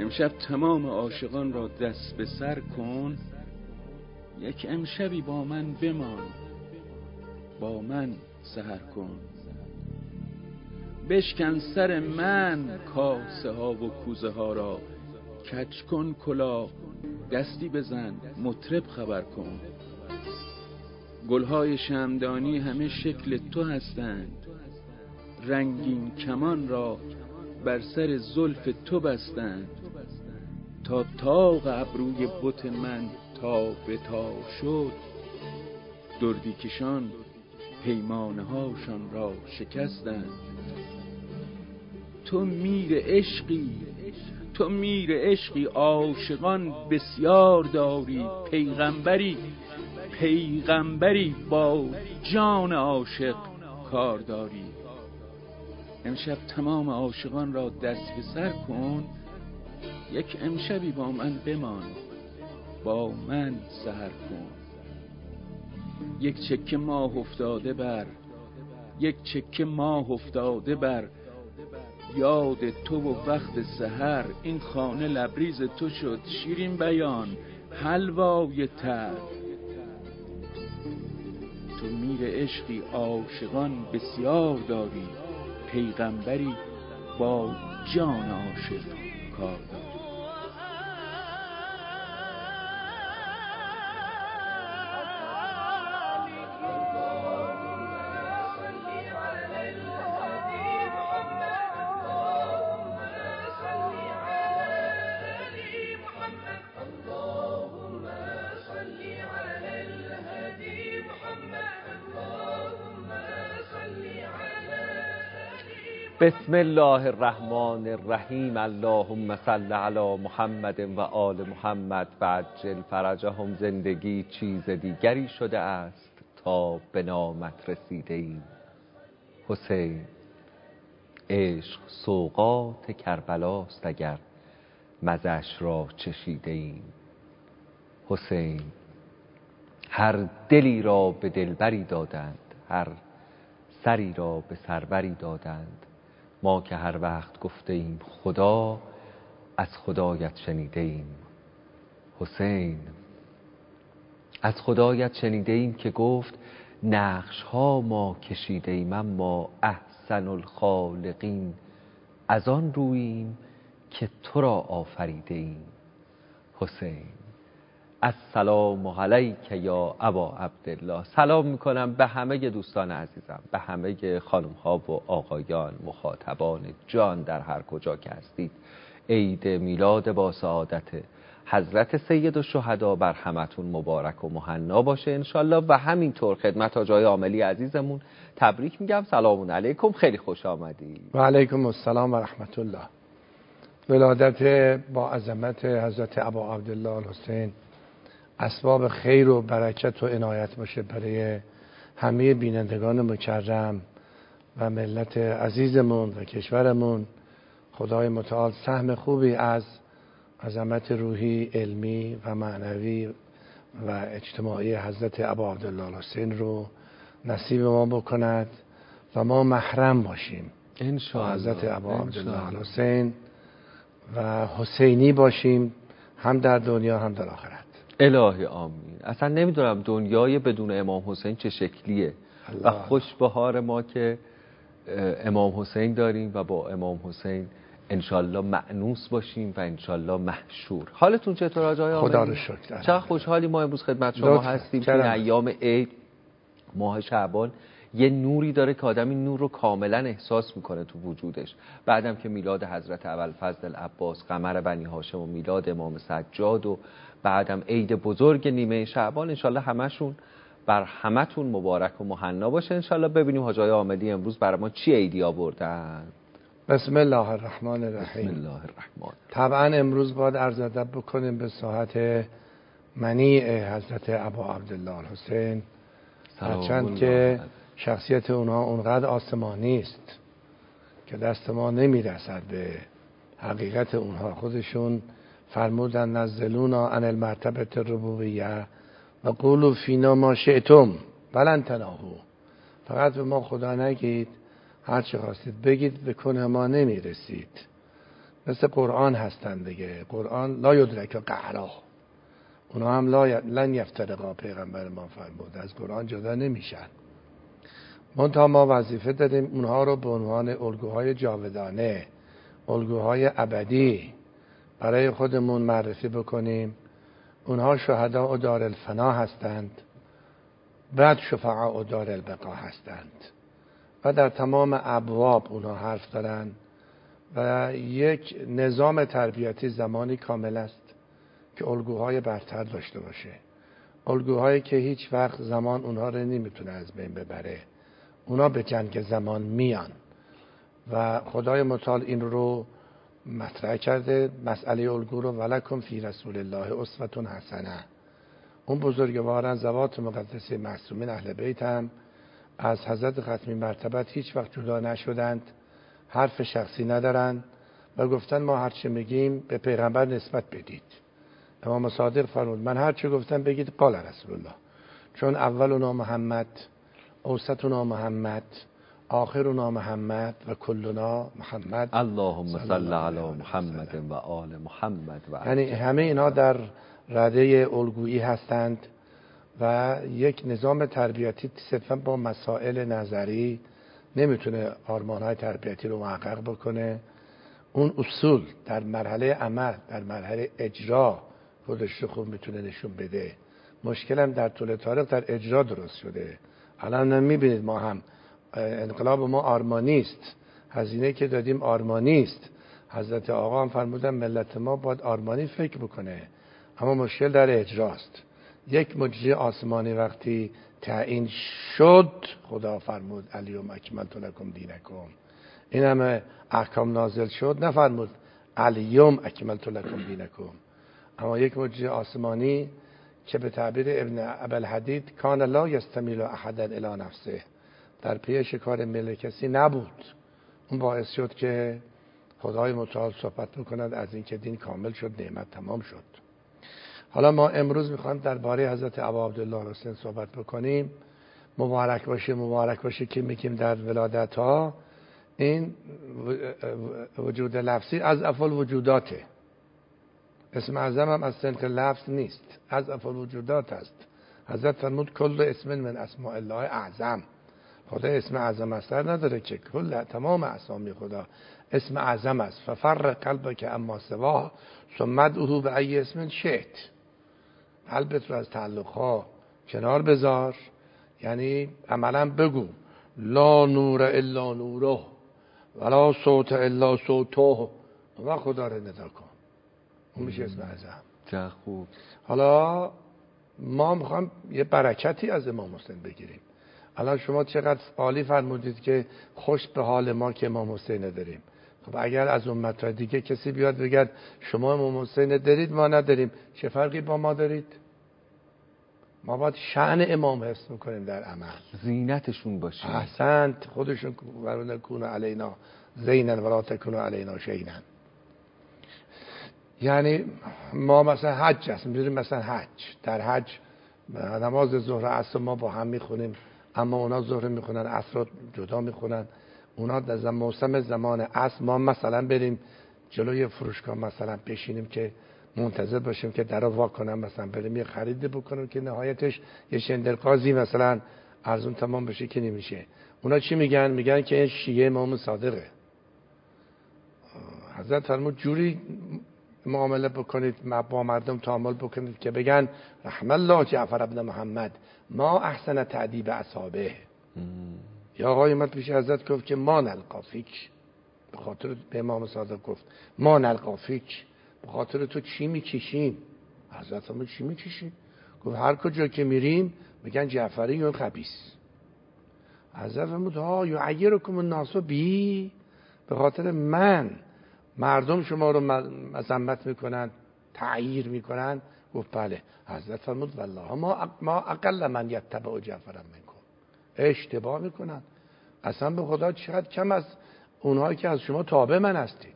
امشب تمام عاشقان را دست به سر کن، یک امشبی با من بمان، با من سحر کن. بشکن سر من کاسه ها و کوزه ها را، کج کن کلاه دستی بزن مطرب خبر کن. گلهای شمعدانی همه شکل تو هستند، رنگین کمان را بر سر زلف تو بستند. تا طاق ابروی بت من تا به تا شد، دردی کشان پیمانه هاشان را شکستند. تو میر عشقی عاشقان بسیار داری، پیغمبری با جان عاشق کار داری. امشب تمام عاشقان را دست به سر کن، یک امشبی با من بمان، با من سحر کن. یک چکه ماه افتاده بر یاد تو و وقت سحر. این خانه لبریز تو شد شیرین بیان حلوای تر. تو میر عشقی عاشقان بسیار داری، پیغمبری با جان عاشق کار داری. بسم الله الرحمن الرحیم. اللهم صل علی محمد و آل محمد و عجل فرجهم. زندگی چیز دیگری شده است تا به نامت رسیده ایم. حسین، عشق سوغات کربلاست اگر مزش را چشیده ایم. حسین، هر دلی را به دلبری دادند، هر سری را به سروری دادند. ما که هر وقت گفته ایم خدا، از خدایت شنیده ایم. حسین، از خدایت شنیده ایم که گفت نقش ها ما کشیده ایم، اما احسن الخالقین از آن روییم که تو را آفریده ایم. حسین، السلام علیک یا ابا عبدالله. سلام میکنم به همه دوستان عزیزم، به همه خانم ها و آقایان مخاطبان جان در هر کجا که هستید. عید میلاد با سعادت حضرت سید الشهدا بر همتون مبارک و مهنا باشه انشالله. و همینطور خدمت آجای عاملی عزیزمون تبریک میگم. سلام علیکم، خیلی خوش آمدید. و علیکم السلام و رحمت الله. ولادت با عظمت حضرت ابا عبدالله الحسین اسباب خیر و برکت و عنایت باشه برای همه بینندگان مکرم و ملت عزیزمون و کشورمون. خدای متعال سهم خوبی از عظمت روحی، علمی و معنوی و اجتماعی حضرت ابا عبدالله الحسین رو نصیب ما بکند و ما محرم باشیم انشاءالله حضرت ابا عبدالله الحسین و حسینی باشیم، هم در دنیا هم در آخرت. الهی آمین. اصلا نمیدونم دنیای بدون امام حسین چه شکلیه و خوش بهار ما که امام حسین داریم و با امام حسین انشالله مأنوس باشیم و انشالله محشور. حالتون چطور آجای آمین؟ خدا رو شکر. چقدر خوشحالی ما امروز خدمت شما هستیم که این ایام عید ماه شعبان یه نوری داره که آدم این نور رو کاملا احساس میکنه تو وجودش. بعدم که میلاد حضرت ابوالفضل العباس قمر بنی هاشم و میلاد امام سجاد و بعدم عید بزرگ نیمه شعبان، انشالله همشون بر همتون مبارک و مهنا باشه انشالله. ببینیم حاجای عاملی امروز برای ما چی عیدی آوردن. بسم الله الرحمن الرحیم. بسم الله الرحمن. طبعا امروز باید عرض ادب بکنیم به ساحت منیع حضرت ابا عبدالله الحسین، هرچند که شخصیت اونها اونقدر آسمانی است که دست ما نمیرسد به حقیقت اونها. خودشون فرمودن نزلونا عن المرتبه الربوبیه و قولوا فینا ما شئتم ولن تنالوا. فقط به ما خدا نگید، هر چه خواستید بگید، به کنه ما نمیرسید. مثل قرآن هستن دیگه. قرآن لا یدرک قهرا، اونا هم لن یفترقا، پیغمبر ما فرمود از قرآن جدا نمیشن. منتها ما وظیفه داریم اونها رو به عنوان الگوهای جاودانه، الگوهای ابدی برای خودمون معرفی بکنیم. اونها شهداء دار الفنا هستند، بعد شفعاء دار البقا هستند و در تمام ابواب اونها حرف دارن و یک نظام تربیتی زمانی کامل است که الگوهای برتر داشته باشه، الگوهایی که هیچ وقت زمان اونها رو نمیتونه از بین ببره. اونا به جنگ زمان میان و خدای متعال این رو مطرح کرده، مسئله الگو رو ولکم فی رسول الله اسوة حسنه. اون بزرگواران ذوات مقدسه معصومین اهل بیت هم از حضرت ختمی مرتبت هیچ وقت جدا نشدند، حرف شخصی ندارند و گفتن ما هر چه میگیم به پیغمبر نسبت بدید. امام صادق فرمود من هر چه گفتم بگید قال رسول الله، چون اولنا محمد، اوسطنا محمد، آخرنا محمد و کلنا محمد. اللهم صل علی محمد و آل محمد. یعنی همه اینا در رده الگویی هستند و یک نظام تربیتی صرفا با مسائل نظری نمیتونه آرمانهای تربیتی رو محقق بکنه. اون اصول در مرحله عمل، در مرحله اجرا خودش رو خوب میتونه نشون بده. مشکلم در طول تاریخ در اجرا درست شده. الان میبینید ما هم انقلاب ما آرمانیست، هزینه که دادیم آرمانیست. حضرت آقا هم فرمودن ملت ما باید آرمانی فکر بکنه، اما مشکل در اجراست. یک مجری آسمانی وقتی تعیین شد، خدا فرمود الیوم اکملت لکم دینکم، این همه احکام نازل شد، نفرمود الیوم اکملت لکم دینکم. اما یک مجری آسمانی که به تعبیر ابن ابوالحدید کان لا یستمیل احدا الی نفسه، در پی شکار میل کسی نبود، اون باعث شد که خدای متعال صحبت بکند از اینکه دین کامل شد، نعمت تمام شد. حالا ما امروز میخوایم درباره حضرت ابا عبدالله حسین صحبت بکنیم. مبارک باشه مبارک باشه که میگیم در ولادت ها، این وجود لفظی از افعال وجوداته. اسم اعظم هم از صنف لفظ نیست، از افعال وجودات است. حضرت فرمود کل اسم من اسماء الله اعظم، خدا اسم اعظم اثر نداره که کل تمام اسامی خدا اسم اعظم است. ففرق قلبک اما سواه ثم ادعوه به ای اسم شئت، قلبت رو از تعلقها کنار بذار، یعنی عملا بگو لا نور الا نوره ولا صوت الا صوته و خدا رو ندا کن، اون میشه اسم اعظم. چه خوب. حالا ما میخوام یه برکتی از امام حسین بگیریم. الان شما چقدر عالی فرمودید که خوش به حال ما که امام حسین داریم. خب اگر از امت دیگه کسی بیاد بگه شما امام حسین دارید ما نداریم، چه فرقی با ما دارید؟ ما باید شأن امام حفظ میکنیم در عمل، زینتشون باشیم. احسنت. خودشون ورونه کون علینا زینن ولا تکونوا علینا شیئا. یعنی ما مثلا حج هست، می‌دونیم مثلا حج، در حج نماز ظهر عصر ما با هم میخونیم، اما اونا ظهر میخونن عصر رو جدا میخونن. اونا در موسم زمان عصر ما مثلا بریم جلوی فروشگاه مثلا بشینیم که منتظر باشیم که درو وا کنن، مثلا بریم یه خریدی بکنیم که نهایتش یه شندرقازی مثلا ارزون تمام بشه که نمیشه. اونا چی میگن؟ میگن که این شیعه امام صادقه. حضرت فرمود جوری معامله بکنید، با مردم تعامل بکنید که بگن رحم الله جعفر ابن محمد ما احسن تعذیب اصحابه. یا آقای اومد پیش حضرت گفت که ما نلقافیک، به خاطر به امام صادق گفت ما نلقافیک، به خاطر تو چی میکشیم؟ حضرت فرمود چی میکشیم؟ گفت هر کجا که میریم میگن جعفری یا خبیث. حضرت فرمود ها یعیرکم الناس بی، به خاطر من مردم شما رو مذمت میکنن، تعییر میکنن. گفت بله. حضرت فرمود والله ما اقل من یتبع جعفر منکم، اشتباه میکنن. اصلا به خدا چقدر کم از اونهایی که از شما تابع من هستید.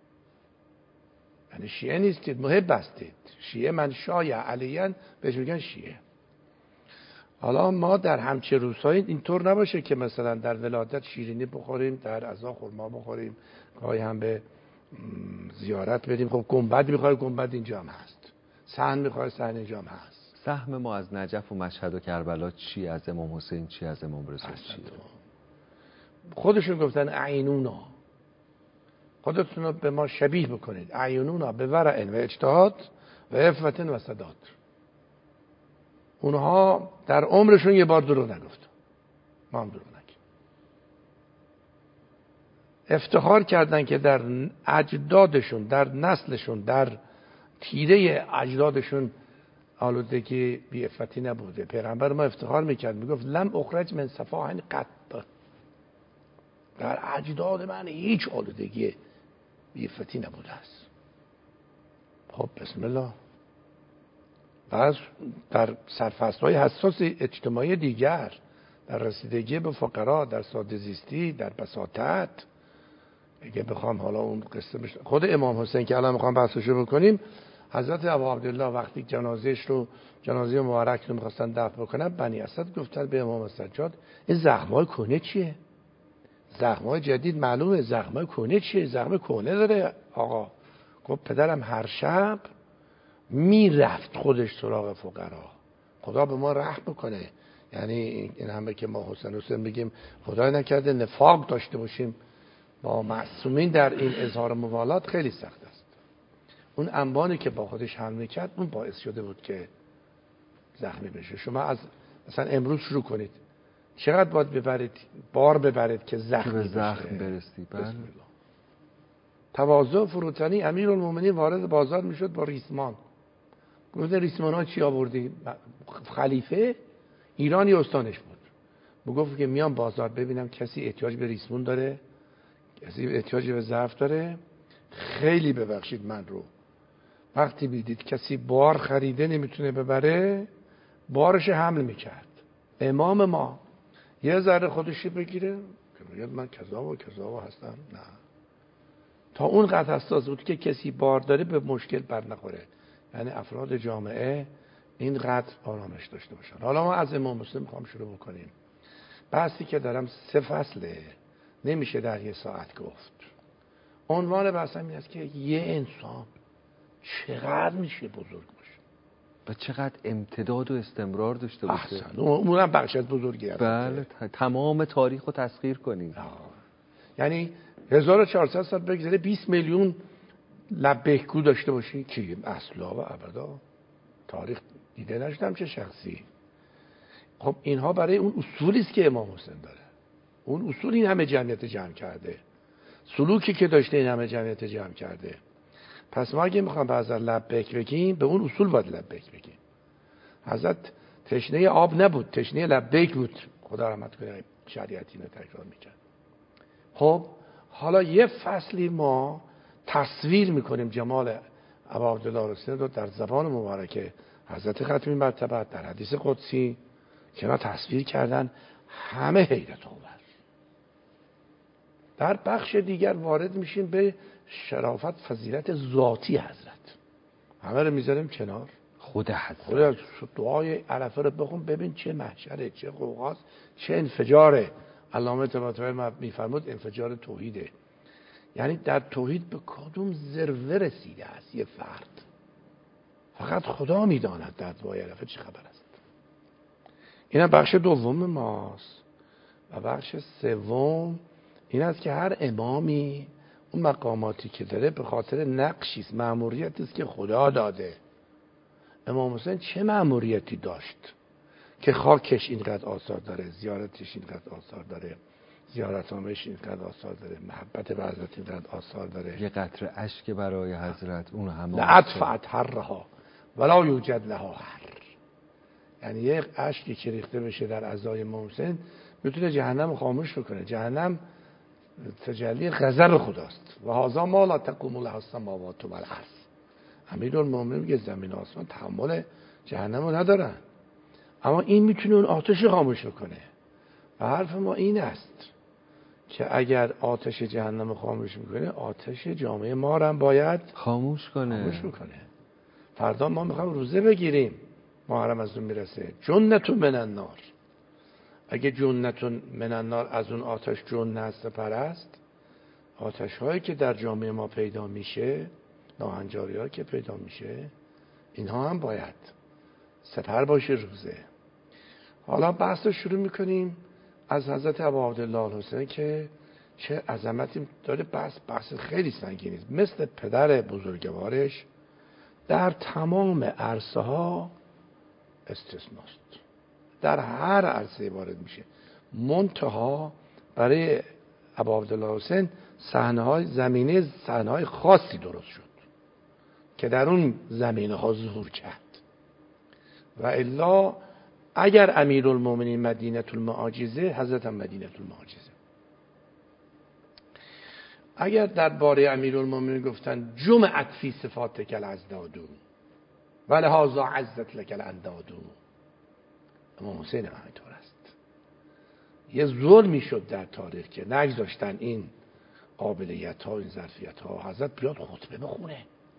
یعنی شیعه نیستید، محب هستید. شیعه من شایع علیاً بهش میگن شیعه. حالا ما در همچه روزهایی اینطور نباشه که مثلا در ولادت شیرینی بخوریم، در عزا خرما بخوریم، گاهی هم به زیارت بریم. خب گنبد میخوای، گنبد اینجا هم هست. صحن میخوای، صحن اینجا هم هست. سهم ما از نجف و مشهد و کربلا چی؟ از امام حسین چی؟ از امام رضا چی؟ خودشون گفتن اعینونا، خودتون رو به ما شبیه بکنید. اعینونا به ورع و اجتهاد و عفت و سداد. اونها در عمرشون یه بار دروغ نگفتن، ما هم دروغ نگیم. افتخار کردن که در اجدادشون، در نسلشون، در تیره اجدادشون آلودگی بی عفتی نبوده. پیغمبر ما افتخار میکرد، میگفت لم اخرج من صفاح قط، در اجداد من هیچ آلودگی بی عفتی نبوده است. خب بسم الله. بعد در سرفصل‌های حساس اجتماعی دیگر، در رسیدگی به فقرا، در ساده زیستی، در بساطت، اگه بخوام حالا اون قصه خود امام حسین که الان میخوام بحثشو بکنیم، حضرت ابا عبدالله وقتی جنازه مبارک رو میخواستن دفن بکنن، بنی اسد گفتن به امام سجاد این زخم‌های کهنه چیه؟ زخم‌های جدید معلومه، زخم‌های کهنه چیه؟ زخم کهنه داره آقا. گفت پدرم هر شب میرفت خودش سراغ فقرا. خدا به ما رحم بکنه. یعنی این همه که ما حسین بگیم، خدای نکرده نفاق داشته باشیم با معصومین در این اظهار موالات، خیلی سخت است. اون انبانی که با خودش حمله کرد، اون باعث شده بود که زخمی بشه. شما از مثلا امروز شروع کنید، چقدر باید ببرید که زخمی به زخم برسی. بله. تواضع فروتنی. امیرالمومنین وارد بازار میشد با ریسمان. گفت ریسمان ها چی آوردی؟ خلیفه ایرانی استانش بود. گفت که میام بازار ببینم کسی احتیاج به ریسمون داره، کسی احتیاج به ظرف داره. خیلی ببخشید من رو، وقتی بیدید کسی بار خریده نمیتونه ببره، بارش حمل میکرد. امام ما یه ذره خودشی بگیره که بگید من کذا و کذا هستم، نه، تا اون قدر حساس بود که کسی بار داره به مشکل بر نخوره. یعنی افراد جامعه این قدر آرامش داشته باشن. حالا ما از امام حسین میخوام شروع بکنیم. بحثی که دارم 3 فصله، نمیشه در 1 ساعت گفت. عنوان بحثم این است که یه انسان چقدر میشه بزرگ باشه و چقدر امتداد و استمرار داشته باشه. احسن، اونم بخش از بزرگی هست. بله، تمام تاریخ رو تسخیر کنی. یعنی 1400 سال بگذره 20 میلیون لبیک‌گو داشته باشی کی؟ اصلا و ابدا تاریخ دیده نشدم چه شخصی. خب اینها برای اون اصولی است که امام حسین داره. اون اصول این همه جمعیت جمع کرده، سلوکی که داشته این همه جمعیت جمع کرده. پس ما اگه میخوام به حضرت لبیک بگیم، به اون اصول باید لبیک بگیم. حضرت تشنه آب نبود، تشنه لبیک بود. خدا رحمت کنه، شریعتی اینو تکرار میکرد. خب حالا یه فصلی ما تصویر میکنیم جمال ابا عبدالله حسین رو در زبان مبارکه حضرت ختمی مرتبه، در حدیث قدسی که ما تصویر کردن، همه حیرت آور. در بخش دیگر وارد میشیم به شرافت فضیلت ذاتی حضرت. همه رو میذاریم کنار. خود حضرت دعای عرفه رو بخون، ببین چه محشره، چه قوقاست، چه انفجاره. علامه طباطبایی میفرمود انفجار توحیده. یعنی در توحید به کدوم ذره رسیده است یه فرد، فقط خدا میداند در دعای عرفه چه خبر است. این بخش دوم ماست. و بخش سوم این است که هر امامی اون مقاماتی که داره به خاطر نقشی است، مأموریتی است که خدا داده. امام حسین چه مأموریتی داشت که خاکش اینقدر آثار داره، زیارتش اینقدر آثار داره، زیارت آمش اینقدر آثار داره، محبت به حضرت اینقدر آثار داره. یه قطره اشک برای حضرت، اون همه لعطفت هرها ولا یوجد لها هر. یعنی یک اشکی که ریخته بشه در اعضای امام حسین میتونه جهنم خاموش بکنه. جهنم تجلی غضب خداست. و هذا ما لا تقوم له السماوات والارض. امیرالمومنین میگه زمین و آسمان تحمل جهنم رو ندارن، اما این میتونه اون آتش خاموش بکنه. و حرف ما این است که اگر آتش جهنم خاموش میکنه، آتش جامعه ما رو هم باید خاموش کنه. فردا ما میخوام روزه بگیریم، محرم از اون میرسه، جنتون من النار. اگه جنتون من النار از اون آتش جن است پرست، آتش هایی که در جامعه ما پیدا میشه، ناهنجاری ها که پیدا میشه، اینها هم باید سپر باشه روزه. حالا بحث رو شروع میکنیم از حضرت ابا عبدالله الحسین که چه عظمتی داره. بحث خیلی سنگینی است. مثل پدر بزرگوارش در تمام عرصه ها استثناست، در هر عرصه وارد میشه. منتها برای ابا عبدالله الحسین صحنه‌های خاصی درست شد که در اون زمینه ها ظهور کرد. و الا اگر امیرالمومنین مدینه المعاجزه، حضرت مدینه المعاجزه. اگر درباره امیرالمومنین گفتن جمعت فی صفاتک الاضداد ولهذا عزت لک الانداد، امام حسین همینطور است. یه ظلمی شد در تاریخ که نگذاشتن این قابلیت ها، این ظرفیت ها، حضرت بیاد خطبه بخونه.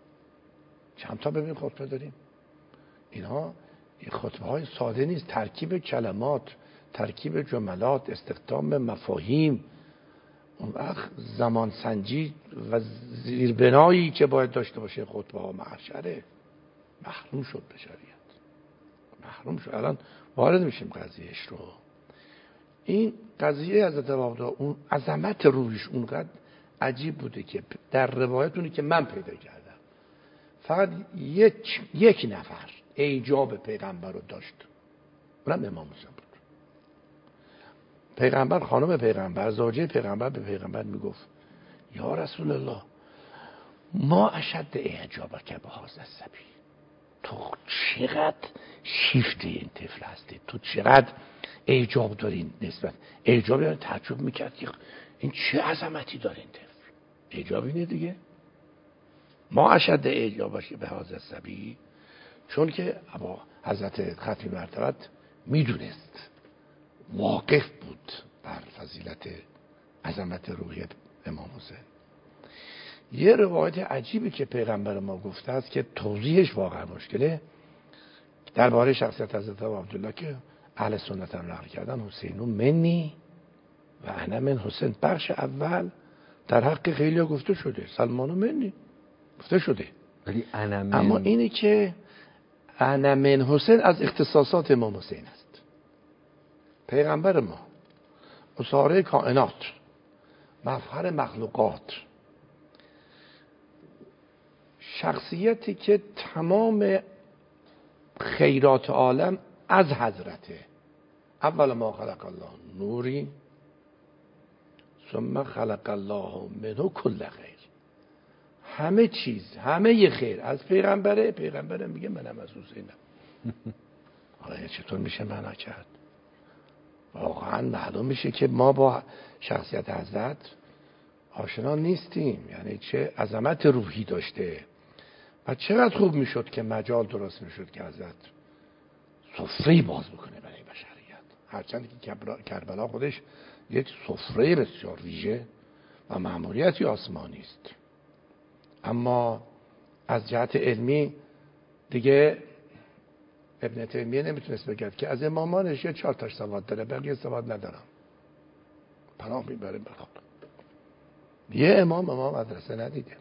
چند تا ببین خطبه داریم. اینها این خطبه های ساده نیست، ترکیب کلمات، ترکیب جملات، استخدام مفاهیم، اون وقت زمان سنجی و زیربنایی که باید داشته باشه خطبه ها معشره. محروم شد بشریت، محروم شد. الان وارد میشیم قضیهش رو. این قضیه حضرت عبدالله اون عظمت روحش اونقدر عجیب بوده که در روایتونی که من پیدا کردم فقط یک نفر ایجاب پیغمبر رو داشت، اونم امام حسین بود. پیغمبر، خانم پیغمبر، زوجه پیغمبر به پیغمبر میگفت یا رسول الله ما اشد اعجابک به هذا الصبی، تو چقدر شیفته این طفل هستی، تو چقدر اعجاب دارین نسبت. اعجاب یعنی تعجب میکرد که این چه عظمتی داره این طفل. اعجاب اینه دیگه. ما اشد اعجابش به هذا الصبی، چون که ابا حضرت ختمی مرتبت میدونست، واقف بود بر فضیلت عظمت روحی امام حسین. یه روایت عجیبی که پیغمبر ما گفته است که توضیحش واقعا مشکله، درباره شخصیت حضرت عبدالله که اهل سنت هم نقل کردن، حسینو منی و انا من حسین. بخش اول در حق خیلی ها گفته شده، سلمانو منی گفته شده، ولی اما اینی که انا من حسین از اختصاصات امام حسین است. پیغمبر ما اساره کائنات، مفخر مخلوقات، شخصیتی که تمام خیرات عالم از حضرته. اول ما خلق الله نوری ثم خلق الله منه کل خیر. همه چیز، همه خیر از پیغمبره. پیغمبره میگه منم از حسینم. آره چطور میشه معنا کرد؟ واقعا معلوم میشه که ما با شخصیت حضرت آشنا نیستیم. یعنی چه عظمت روحی داشته و چقدر خوب میشد که مجال درست میشد که حضرت سفره باز بکنه برای بشریت. هرچند که کربلا خودش یک سفره بسیار ویژه و مأموریتی آسمانی است، اما از جهت علمی دیگه ابن تیمیه نمیتونست بگه که از امامانش یه 4 تاش سواد داره، بقیه سواد ندارم، پناه میبره بخواد. یه امام مدرسه ندیده.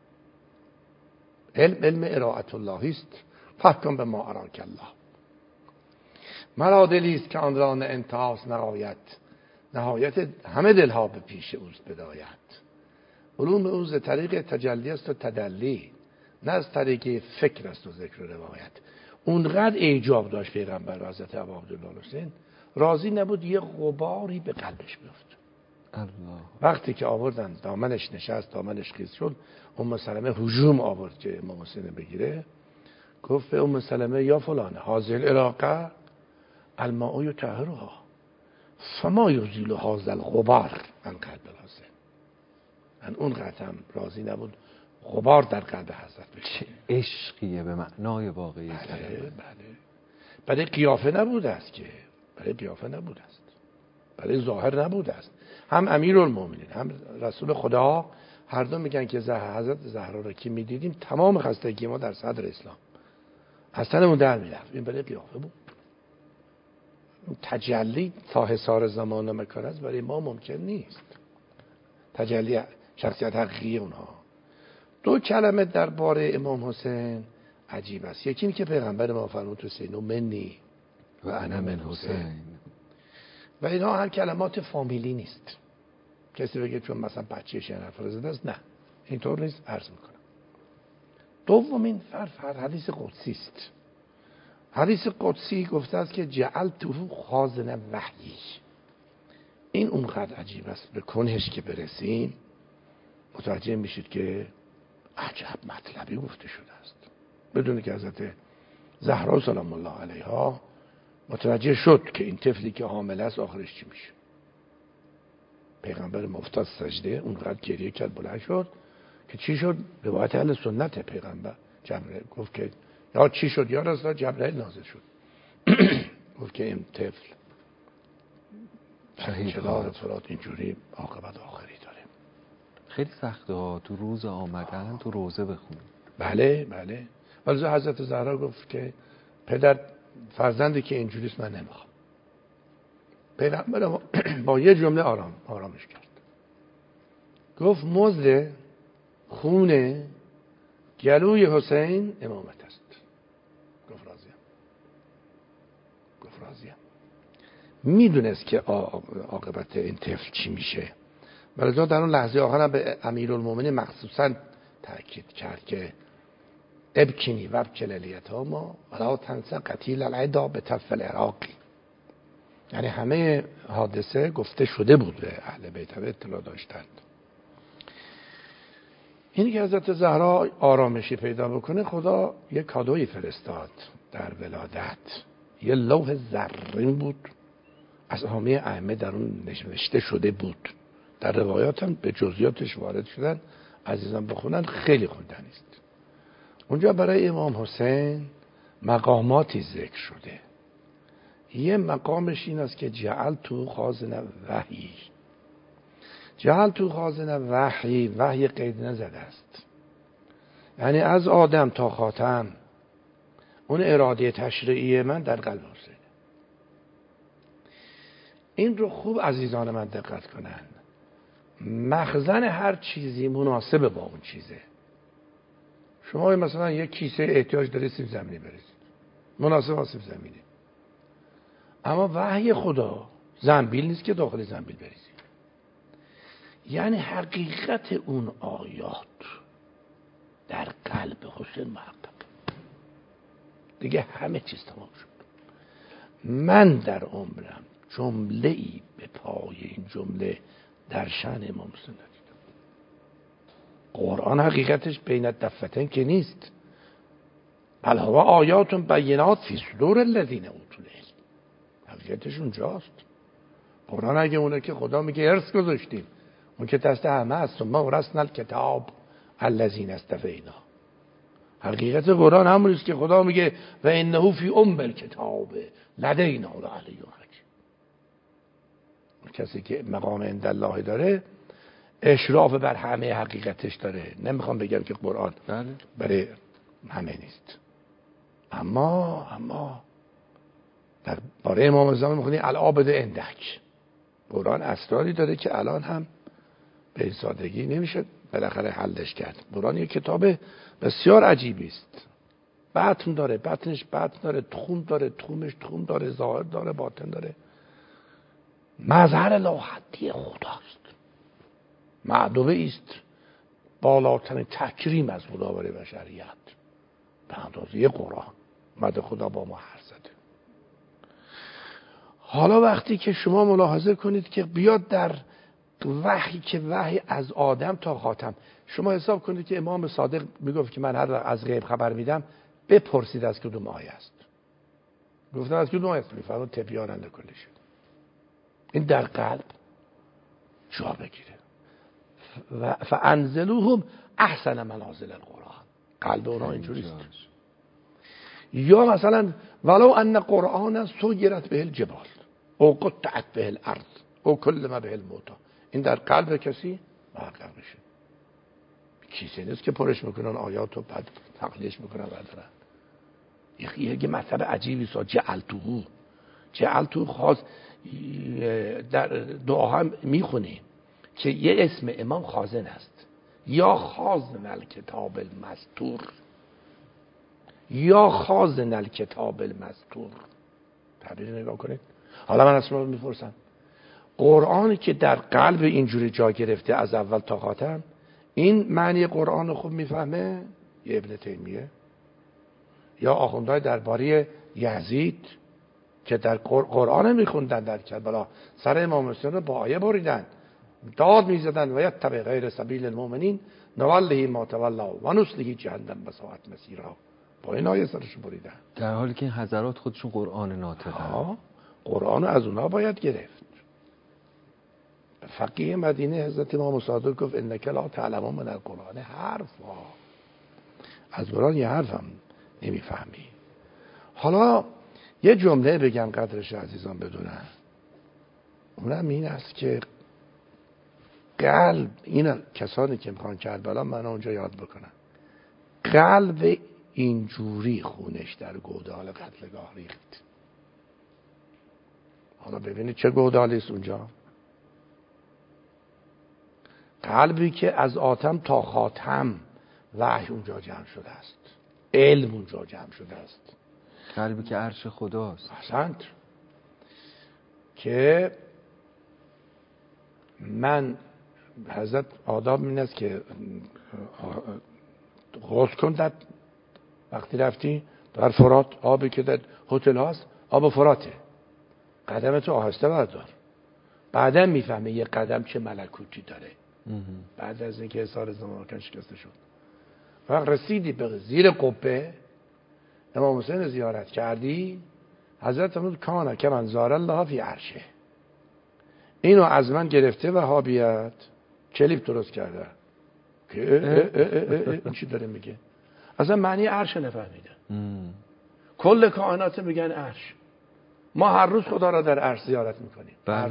علم ارائت الله است، فحکم به ما اراک الله. مرا دلی است که آن را نه انتهاست نهایت همه دلها به پیش اوست بدایت. علوم او ز طریق تجلی است و تدلی، نه از طریق فکر است و ذکر و روایت. اونقدر ایجاب داشت پیغمبر حضرت ابا عبدالله الحسین، راضی نبود یه غباری به قلبش بیفت. الله. وقتی که آوردن دامنش نشست، دامنش خیس شد، ام سلمه هجوم آورد که امام حسین بگیره. گفت به ام سلمه یا فلان هذه العراقه الماء یطهرها فما یزیل هذا الغبار عن قلب الحسین. من اون قدم راضی نبود غبار در قلب حضرت بشه. چه عشقیه به معنای واقعی. بله. برای قیافه نبوده است که، برای قیافه نبوده است، برای ظاهر نبوده است. هم امیرالمومنین هم رسول خدا هر دو میگن که حضرت زهرا را که میدیدیم تمام خستگی ما در صدر اسلام از تنمون در میرفت. این برای قیافه بود. تجلی تا حصار زمان و مکان است برای ما ممکن نیست. تجلی شخصیت حقیقی اونها. دو کلمه درباره امام حسین عجیب است. یکی این که پیغمبر ما فرمود حسین منی و انا من حسین، و اینها هر کلمات فامیلی نیست. کسی بگه چون مثلا بچه‌ش یه نفر زده است، نه اینطور نیست. عرض میکنم دومین فرق حدیث قدسی است. حدیث قدسی گفته است که جعلته خازن وحی. این اونقدر عجیب است، به کنهش که برسیم متوجه میشید که عجب مطلبی گفته شده است، بدون که حضرت زهرا سلام الله علیها متوجه شد که این طفلی که حامل است آخرش چی میشه. پیغمبر افتاد سجده، اونقدر گریه کرد بلند شد که چی شد؟ روایت اهل سنت پیغمبر جبرئیل گفت که یا چی شد یا رسول جبرئیل نازل شد گفت که این طفل شهید فرات اینجوری عاقبت آخری داره. خیلی سخته ها تو روز آمدن تو روزه بخونید. بله بله. ولی حضرت زهرا گفت که پدر فرزندی که اینجوریست من نمیخوام. پیغمبر با یه جمله آرامش کرد. گفت مزد خون گلوی حسین امامت است. گفت راضیم. میدونست که عاقبت این طفل چی میشه، ولی در اون لحظه آخر هم به امیرالمومنین مخصوصا تاکید کرد که ابکنی و ابکل الیتاما ولا تنسى قتیل العدا بطرف العراقی. یعنی همه حادثه گفته شده بود، به اهل بیت اطلاع داشتند. اینی که حضرت زهرا آرامشی پیدا بکنه، خدا یک کادویی فرستاد در ولادت. یه لوح زرین بود، اسامی ائمه در اون نوشته شده بود. در روایات هم به جزئیاتش وارد شدن، عزیزان بخونن، خیلی خوندنی است. اونجا برای امام حسین مقاماتی ذکر شده. یه مقامش این است که جعلته خازن وحی. جعلته خازن وحی، وحی قید نزده است، یعنی از آدم تا خاتم اون اراده تشریعی من در قلب حسین. این رو خوب عزیزان من دقت کنن. مخزن هر چیزی مناسب با اون چیزه. شما مثلا یک کیسه احتیاج داری سیب زمینی بریزید، مناسب با سیب زمینی. اما وحی خدا زنبیل نیست که داخل زنبیل بریزید. یعنی حقیقت اون آیات در قلب حسین محقق. دیگه همه چیز تمام شد. من در عمرم جمله ای به پای این جمله در شأن امام حسین ندیدم. قرآن حقیقتش بین الدفتین که نیست. بل هو آیات بینات فی صدور الذین اوتوا العلم. حقیقتش اونجاست. قرآن اگه اونه که خدا میگه ارث گذاشتیم، اون که دست همه است، ثم ورثنا الکتاب الذین اصطفینا. حقیقت قرآن همون است که خدا میگه و انه فی الکتاب لدینا لعلی حکیم. کسی که مقام عند الله داره اشراف بر همه حقیقتش داره. نمیخوام بگم که قرآن برای همه نیست، اما در باره امام رضا میخونی العابد اندک. قرآن اسراری داره که الان هم به این سادگی نمیشه بالاخره حلش کرد. قرآن یک کتاب بسیار عجیبی است. بطن داره، بطنش بطن داره، تخم داره، تخمش تخم داره، ظاهر داره، باطن داره. مظهر لاحدی خداست. معدومه است بالاترین تکریم از خدا برای بشریت. به اندازه قرآن مد خدا با ما حرف زده. حالا وقتی که شما ملاحظه کنید که بیاد در وحی که وحی از آدم تا خاتم، شما حساب کنید که امام صادق میگفت که من هر از غیب خبر میدم بپرسید از کدوم آیه است. گفتن از کدوم آیه است؟ میفرمود تبیانن لکل شیء. این در قلب جا بگیره. فانزلوهم احسن منازل القرآن. قلب اونها اینجوریست. یا مثلا ولو ان قرآن سیرت به الجبال او قطعت به الارض او کل ما به الموتی. این در قلب کسی محقق میشه. کیسه نیست که پرش میکنن آیات و بعد تقلیش میکنن بعد یه مطلب عجیبی است. جعلتو خاص در دعا هم میخونیم که یه اسم امام خازن است، یا خازن الکتاب المستور، یا خازن الکتاب المستور. تعبیر نگاه کنید. حالا من از شما میپرسم، قرآنی که در قلب اینجوری جا گرفته از اول تا خاتم، این معنی قرآن رو خوب میفهمه؟ یه ابن تیمیه یا آخوندهای درباره یزید که در قرآن میخوندن در کربلا سر امام حسین رو با آیه بریدن، داد میزدن و یتبع غیر سبیل المؤمنین نوله ما تولا و نصله جهنم وساءت مصیرا. با این آیه سرش بریدن، در حالی که این حضرات خودشون قرآن ناطقن. قرآن از اونها باید گرفت. فقیه مدینه حضرت امام صادق گفت انک لا تعلم من القرآن حرفا، از قرآن یه حرف هم نمیفهمی. حالا یه جمله بگم قدرش عزیزان بدونن، اونم این است که قلب، این کسانی که میخوان کربلا من اونجا یاد بکنم، قلب اینجوری خونش در گودال قتلگاه ریخت. حالا ببینید چه گودالی است اونجا. قلبی که از آتم تا خاتم وحی اونجا جمع شده است، علم اونجا جمع شده است. قلبی که عرش خداست. احسنت. که من حضرت آداب این است که غسل کن در وقتی رفتی در فرات، آبی که در هتل هاست آب فراته، قدمتو آهسته بردار. بعدم میفهمه یه قدم چه ملکوتی داره. بعد از اینکه حصار زمانکن شکسته شد وقت رسیدی به زیر قبه امام حسین زیارت کردی، حضرت فرمود کانا که من زار الله فی عرشه، اینو از من گرفته وهابیت کلیپ درست کرده که این چی داره میگه، اصلا معنی عرش نفهمیده. کل کائنات میگن عرش. ما هر روز خدا را در عرش زیارت میکنیم. هر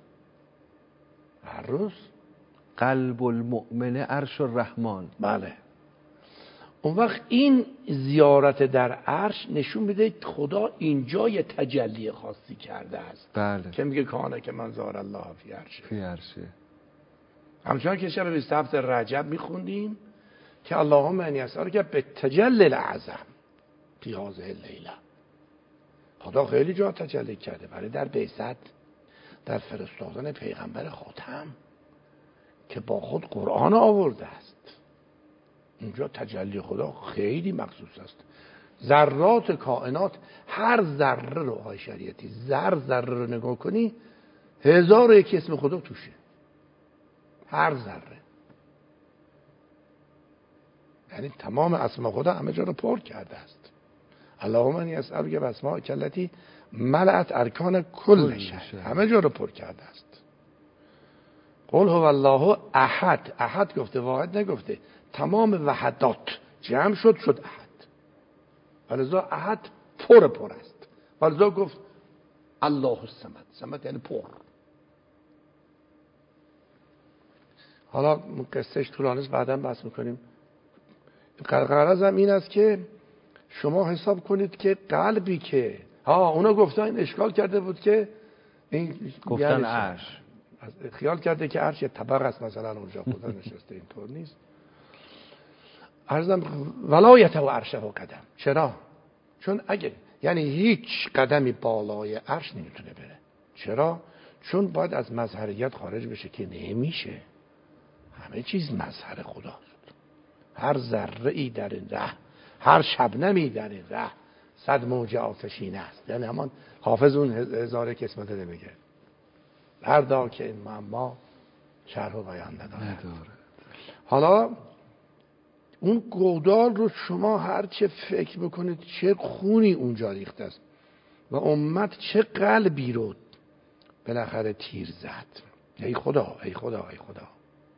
روز قلب المؤمن عرش الرحمن. بله. اون وقت این زیارت در عرش نشون میده خدا اینجا یه تجلی خاصی کرده است. بله. که میگه کانه که من زار الله فی عرشه. همچنان که شب 27 رجب میخوندیم که اللهم انی اسألک به تجلی الاعظم فی هذه اللیله. خدا خیلی جا تجلی کرده، برای در بعثت، در فرستادن پیغمبر خاتم که با خود قرآن آورده است. اونجا تجلی خدا خیلی مخصوص است. ذرات کائنات، هر ذره رو آقای شریعتی، ذره رو نگاه کنی 1001 اسم خدا توشه. هر ذره، یعنی تمام اسم خدا همه جا رو پر کرده است. اللهم انی اسألک باسمائک التی ملأت ارکان کل شیء، همه جا رو پر کرده است. قل هو الله احد. احد گفته، واحد نگفته. تمام وحدات جمع شد احد. ولذا احد پر است. ولذا گفت الله الصمد. صمد یعنی پر. حالا قصهش طولانی است، بعداً بحث میکنیم. غرضم این است که شما حساب کنید که قلبی که اونا گفتن این اشکال کرده بود که این گفتن عرش، خیال کرده که عرش طبق است مثلا اونجا خدا نشسته. اینطور نیست. عرضم ولایت و عرشه و قدم. چرا؟ چون اگه یعنی هیچ قدمی بالای عرش نمیتونه بره. چرا؟ چون باید از مظهریت خارج بشه که نمیشه. همه چیز مظهر خداست. هر ذره ای در این ره، هر شبنمی در این ره 100 موج آتشین است. یعنی همان حافظ اون 1000 قسمت نمیگه. هر دا که این معما شرح و بیان نداره. حالا اون گودال رو شما هر چه فکر بکنید چه خونی اونجا ریخته است و امت چه قلبی رو بالاخره تیر زد. ای خدا ای خدا ای خدا.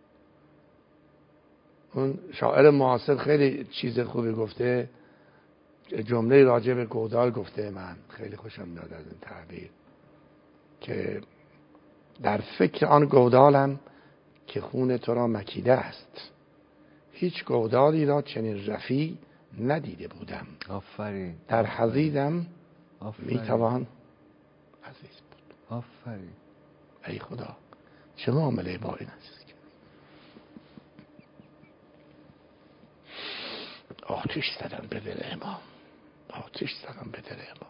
اون شاعر معاصر خیلی چیز خوبی گفته، جمله راجع به گودال گفته، من خیلی خوشم میاد از این تعبیر، که در فکر آن گودالم که خون تو را مکیده است، هیچ گودالی را چنین رفی ندیده بودم. آفرین. در حضیدم میتوان عزیز بود. آفرین. ای خدا. چه معامله با این عزیز کرد؟ آتش زدن به دل امام، آتش زدن به دل امام.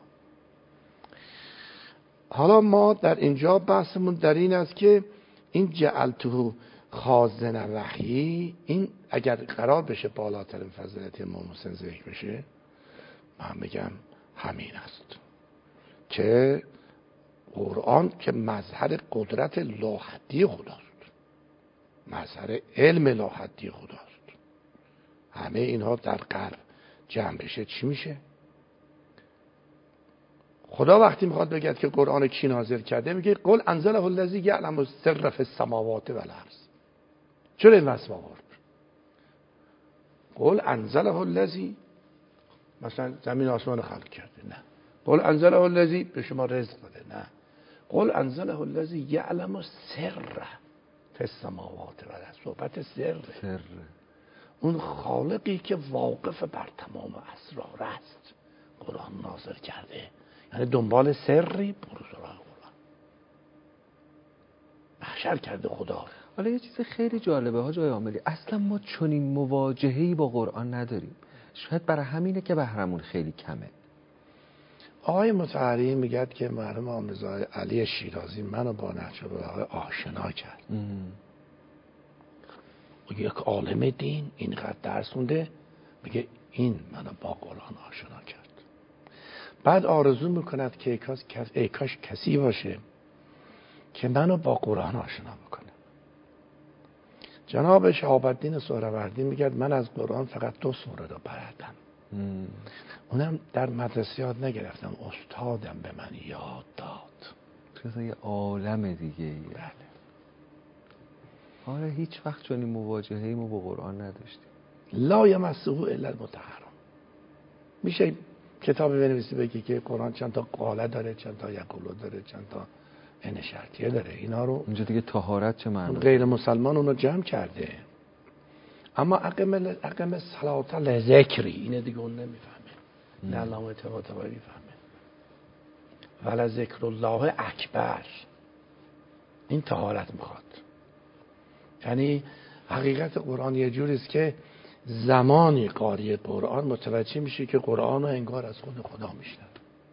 حالا ما در اینجا بحثمون در این است که این جعلته خازن وحی، این اگر قرار بشه بالاترین فضیلت امام حسین ذکر بشه، من بگم همین است که قرآن که مظهر قدرت لاحدی خداست، مظهر علم لاحدی خداست. همه اینها در قلب جمع بشه چی میشه؟ خدا وقتی میخواد بگه که قرآن کی نازل کرده، میگه قل انزله الذی یعلم السر فی السماوات والارض. چرا این وصف آورد؟ قل انزله الذی، مثلا زمین آسمان خلق کرده؟ نه. قل انزله الذی به شما رزق داده؟ نه. قل انزله الذی یعلم السر فی السماوات والارض. صحبت سر، اون خالقی که واقف بر تمام اسرار است قرآن نازل کرده. یعنی دنبال سری برو سراغ قرآن. محشر کرده خدا. حالا یه چیز خیلی جالبه ها جای عاملی، اصلا ما چنین مواجهه‌ای با قرآن نداریم. شاید برای همینه که بهرمون خیلی کمه. آقای مطهری میگه که مرحوم آموزای علی شیرازی منو با نهج البلاغه آشنا کرد. یک عالم دین اینقدر درس خونده، میگه این منو با قرآن آشنا کرد. بعد آرزو میکند که ای کاش کسی باشه که منو با قرآن آشنا بکنه. جناب شهاب الدین سهروردی میگه من از قرآن فقط 2 سوره رو بلدم، اونم در مدرسه یاد نگرفتم، استادم به من یاد داد. چیزا یه عالم دیگه ایه. بله. آره هیچ وقت چنین مواجهه‌ای ما با قرآن نداشتیم. لا یمسه الا المطهرون. میشه کتابی بنویسی بگی که قرآن چند تا قاله داره، چند تا یقولو داره، چند تا ان شرطیه داره، اینا رو اونجا دیگه طهارت چه معنی؟ غیر مسلمان اونو جمع کرده. اما اقم صلات لذکری اینه دیگه اون نمیفهمه. نه علامه طباطبایی میفهمه. ولا ذکر الله اکبر. این طهارت میخواد. یعنی حقیقت قرآن یه جوری است که زمانی قاری قرآن متوجه میشه که قرآن رو انگار از خود خدا میشنوه.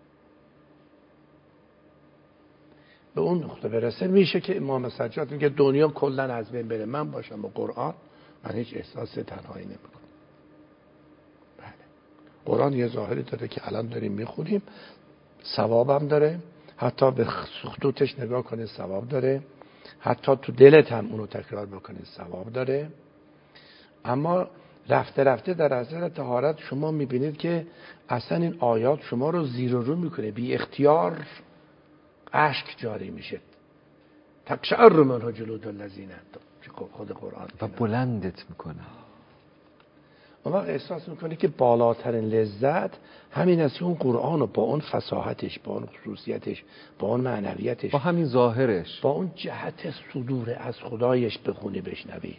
به اون نقطه برسه میشه که امام سجاد میگه دنیا کلا از بین بره، من باشم با قرآن من هیچ احساس تنهایی نمیکنم. بله. قرآن یه ظاهری داره که الان داریم میخونیم، ثوابم داره، حتی به خطوطش نگاه کنید ثواب داره، حتی تو دلت هم اونو تکرار بکنید ثواب داره. اما رفته رفته در اثر طهارت شما میبینید که اصلا این آیات شما رو زیر و رو میکنه، بی اختیار اشک جاری میشه. تقشعر منه جلود الذین خود قرآن و بلندت میکنه. اون وقت احساس میکنه که بالاترین لذت همین است که اون قرآن رو با اون فصاحتش، با اون خصوصیتش، با اون معنویتش، با همین ظاهرش، با اون جهت صدور از خدایش بخونی بشنوی.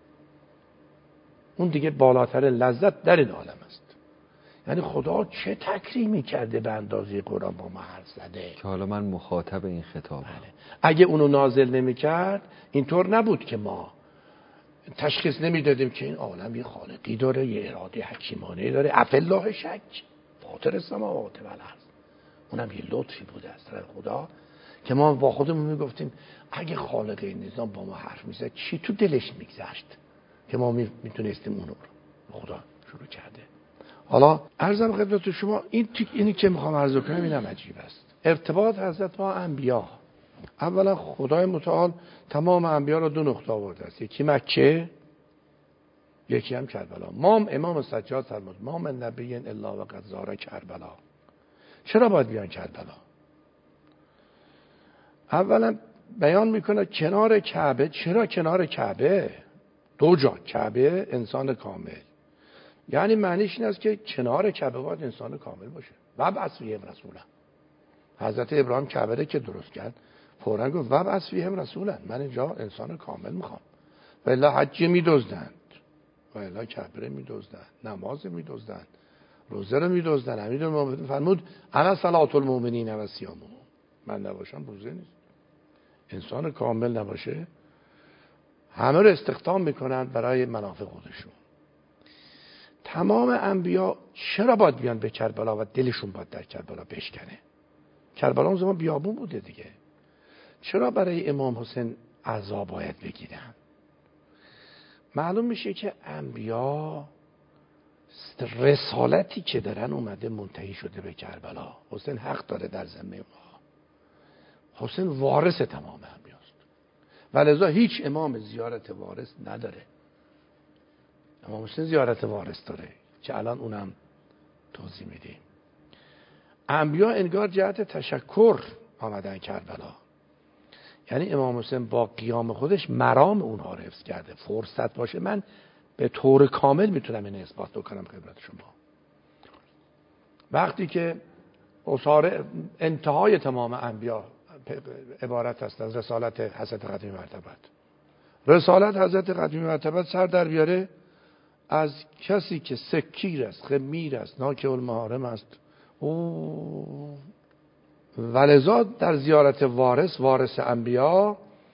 اون دیگه بالاترین لذت در این عالم است. یعنی خدا چه تکریمی کرده به اندازه قرآن با ما حرف زده که حالا من مخاطب این خطابم. بله. اگه اونو نازل نمی کرد اینطور نبود که ما تشخیص نمی دادیم که این عالم یه خالقی داره، یه اراده حکیمانه داره. افالله شک فاطر السماوات والارض. اونم یه لطفی بوده از طرف خدا که ما با خودمون میگفتیم اگه خالق این نظام با ما حرف میزد چی تو دلش میگذشت که ما میتونستیم اونو رو خدا شروع کرده. حالا عرضم خدمت شما اینی که میخوام عرض کنم اینم عجیب است. ارتباط حضرت با انبیا. اولا خدای متعال تمام انبیا رو 2 نقطه آورده است، یکی مکه، یکی هم کربلا. امام سجاد فرمود ما من نبی الا وقد زار کربلا. چرا باید بیان کربلا؟ اولا بیان میکنه کنار کعبه. چرا کنار کعبه؟ 2 جا کعبه، انسان کامل. یعنی معنیش این است که کنار کعبه باید انسان کامل باشه. وبعث فیهم رسولا. حضرت ابراهیم کعبه که درست کرد فوراً گفت وبعث فیهم رسولا، من اینجا انسان کامل میخوام. و الا حج میدزدند، و الا کعبه میدزدند، نماز میدزدند، روزه رو میدزدند. امیر فرمود انا صلات المؤمنین و صیامهم. من نباشم روزه نیست. انسان کامل نباشه همه رو استخدام میکنن برای منافع خودشون. تمام انبیا چرا باید بیان به کربلا و دلشون باید در کربلا بشکنه؟ کربلا اون زمان بیابون بوده دیگه. چرا برای امام حسین عزا باید بگیرن؟ معلوم میشه که انبیا رسالتی که دارن اومده منتهی شده به کربلا. حسین حق داره در ذمه ما. حسین وارث تمام انبیاست و لذا هیچ امام زیارت وارث نداره. امام حسین زیارت وارث داره که الان اونم توضیح میدیم. انبیا انگار جهت تشکر آمدن کربلا، یعنی امام حسین با قیام خودش مرام اونها رو حفظ کرده. فرصت باشه من به طور کامل میتونم این اثبات بکنم خدمت شما. وقتی که اصاره انتهای تمام انبیا عبارت است از رسالت حضرت قدیم مرتبت. رسالت حضرت قدیم مرتبت سر در بیاره از کسی که سکیر است، خمیر است، ناکه المحارم است. ولذا در زیارت وارث انبیا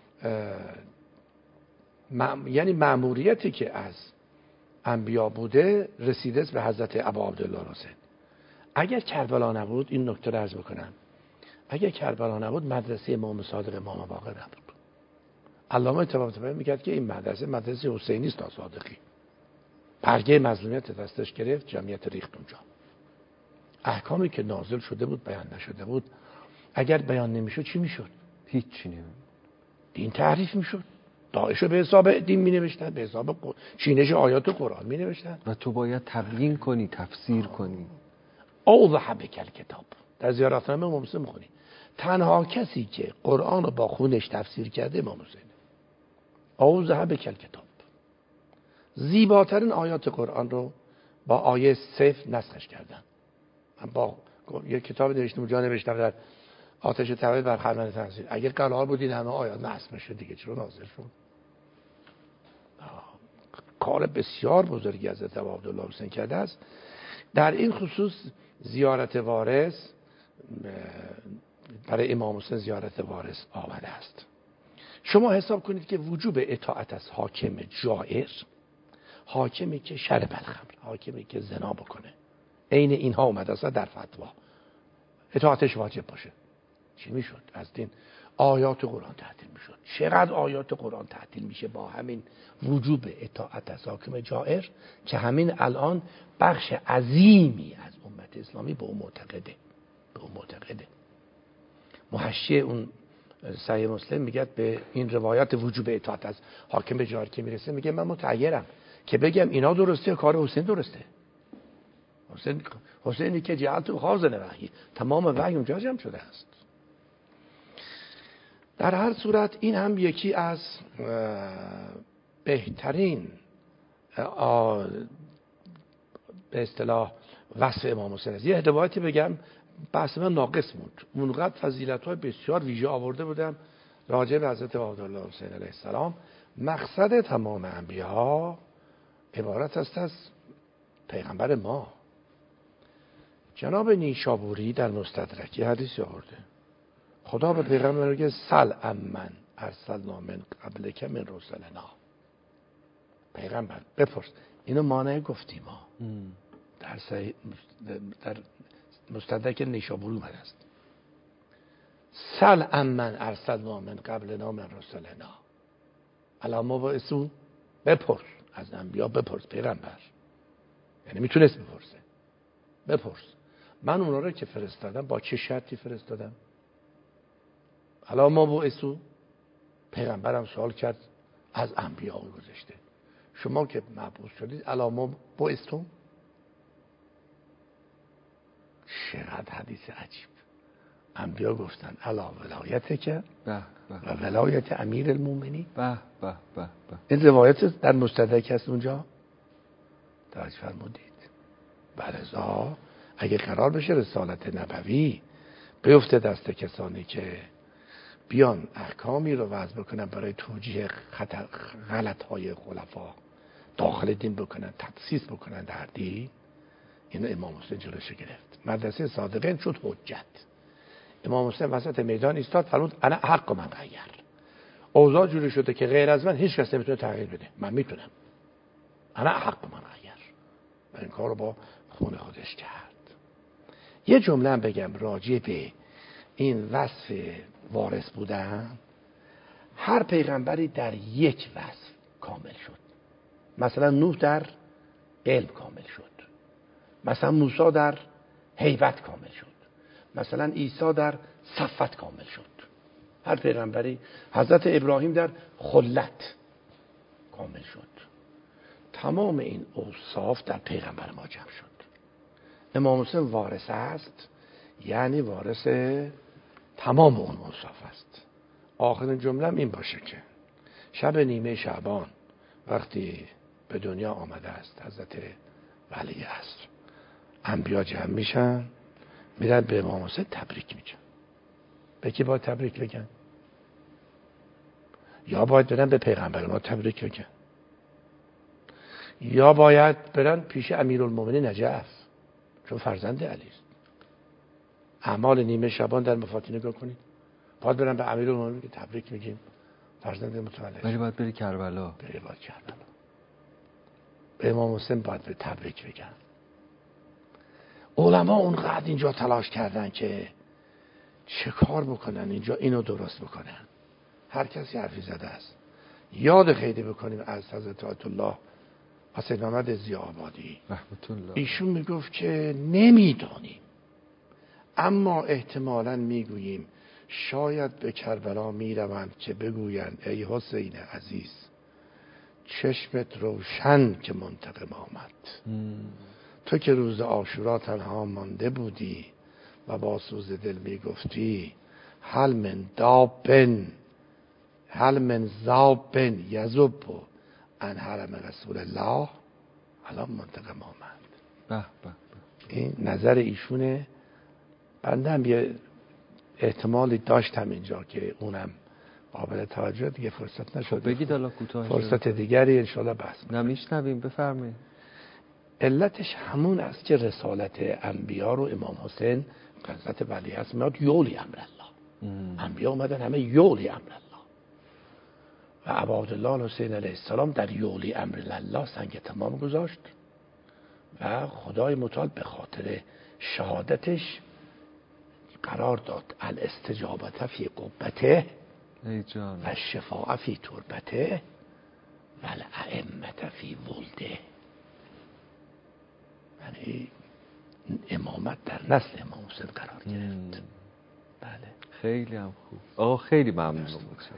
یعنی مأموریتی که از انبیا بوده رسیده به حضرت ابا عبدالله حسین. اگر کربلا نبود، این نکته رو عرض بکنم، اگر کربلا نبود مدرسه امام صادق امام باقر نبود. علامه طباطبایی میگه که این مدرسه حسینی است تا صادقی. برگه مظلومیت دستش گرفت، جمعیت ریخت اونجا. احکامی که نازل شده بود بیان نشده بود. اگر بیان نمیشد چی میشد؟ هیچی نمیشد. دین تحریف میشد. داعش رو به حساب دین می نوشتن، به حساب چینش آیات قرآن می نوشتن. و تو باید تبیین کنی، تفسیر کنی. اوضح بکل کتاب. در زیارتنامه امام حسین میخونی تنها کسی که قرآن رو با خونش تفسیر کرده امام حسین. اوضح بکل کتاب. زیباترین آیات قرآن رو با آیه 0 نسخش کردن. من با یک کتاب نوشتم، اونجا نوشتم در آتش توحید بر خرمن تنزیل. اگه قرار بود این همه آیات نسخ بشه دیگه چرا نازل شد؟ کار بسیار بزرگی حضرت ابا عبدالله حسین کرده است. در این خصوص زیارت وارث برای امام حسین زیارت وارث آمده است. شما حساب کنید که وجوب اطاعت از حاکم جائر، حاکمی که شرب الخمر، حاکمی که زنا بکنه، عین اینها اومده است در فتوا، اطاعتش واجب باشه. چی میشد؟ از دین آیات قرآن تعطیل میشد. چقدر آیات قرآن تعطیل میشه با همین وجوب اطاعت از حاکم جائر که همین الان بخش عظیمی از امت اسلامی به اون معتقده. محشی اون صحیح مسلم میگه به این روایت وجوب اطاعت از حاکم جائر که میرسه، میگه من متعیرم که بگم اینا درسته، کار حسین درسته. حسینی که جعلت خازن وحی، تمام وحی اونجا جمع شده است. در هر صورت این هم یکی از بهترین به اصطلاح وصف امام حسین است. یه روایتی بگم بحث من ناقص موند. اونقدر فضیلت‌های بسیار ویژه آورده بودم راجع به حضرت عبدالله حسین علیه السلام. مقصد تمام انبیا عبارت است از پیغمبر ما. جناب نیشابوری در مستدرک یه حدیثی آورده. خدا به پیغمبر میگه سل امن ارسلنا من قبلک من رسلنا. پیغمبر بپرس. اینو معنی گفتیم ما در مستدرک نیشابوری اومده است. سل امن ارسلنا من قبلنا من رسلنا. علامه و اسو بپرس از انبیا، بپرس پیغمبر. یعنی میتونست بپرسه. بپرس من اونا رو که فرستادم با چه شرطی فرستادم؟ علامه و اسو پیغمبرم سوال کرد از انبیا گذشته. شما که مبعوث شدید علامه و اسو. چقدر حدیث عجیب. انبیا گفتن علا ولایت که و ولایت امیر المومنین. این روایت در مستدرک هست اونجا توجه فرمودید. ولذا اگه قرار بشه رسالت نبوی بیفته دست کسانی که بیان احکامی رو وضع بکنن برای توجیه غلط‌های خلفا داخل دین بکنن، تدسیس بکنن در دین، اینو امام حسین جلوش گرفت. مدرسه صادقین شد حجت. امام حسین وسط میدان ایستاد فرمود انا حق من غیر. اوضاع جوری شده که غیر از من هیچ کس نمیتونه تغییر بده. من میتونم. انا حق من غیر. و این کار رو با خون خودش کرد. یه جمله هم بگم راجع به این وصف وارث بودن. هر پیغمبری در یک وصف کامل شد. مثلا نوح در علم کامل شد، مثلا موسی در هیبت کامل شد، مثلا عیسی در صفت کامل شد. هر پیغمبری، حضرت ابراهیم در خلت کامل شد. تمام این اوصاف در پیغمبر ما جمع شد. امام حسین وارث است، یعنی وارث تمام اون اوصاف است. آخرین جمله این باشه که شب نیمه شعبان وقتی به دنیا آمده است حضرت ولی عصر، انبیا جمع میشن میرن به امام حسین تبریک میگن. به کی باید تبریک بگن؟ یا باید برن به پیغمبر ما تبریک بگن، یا باید برن پیش امیرالمومنین نجف چون فرزند علی است. اعمال نیمه شعبان در مفاتیح نگاه کنید. باید برن به امیرالمومنین که تبریک میگیم فرزند متولد. ولی باید بری کربلا. باید کربلا. به امام حسین باید به تبریک بگن. علما اونقدر اینجا تلاش کردن که چه کار بکنن اینجا اینو درست بکنن. هر کسی حرفی زده است. یاد خیلی بکنیم از حضرت آیت الله حسین محمد ضیاءآبادی رحمت الله. ایشون میگفت که نمیدانیم، اما احتمالاً میگوییم شاید به کربلا میروند که بگویند ای حسین عزیز چشمت روشن که منتقم آمد. تو که روز عاشورا تنها مانده بودی و با سوز دل میگفتی هل من دابن هل من زابن یذب عن حرم رسول الله، الان منتقم آمد. به به. این نظر ایشونه. بنده هم یه احتمالی داشتم اینجا که اونم قابل توجه، دیگه فرصت نشد. بگید الان کوتاه. فرصت دیگری انشاءالله بحث می‌کنیم. نمیشنویم، بفرمایید. علتش همون است که رسالت انبیا رو امام حسین حضرت ولی هست میاد یولی امر الله. انبیا اومدن همه یولی امر الله و ابا عبدالله حسین علیه السلام در یولی امر الله سنگ تمام گذاشت و خدای متعال به خاطر شهادتش قرار داد الاستجابت فی قبته و شفاء فی تربته و الائمة فی ولده. یعنی امامت در نسل امام حسین قرار گرفت. بله. خیلی هم خوب. آقا خیلی ممنون، متشکرم.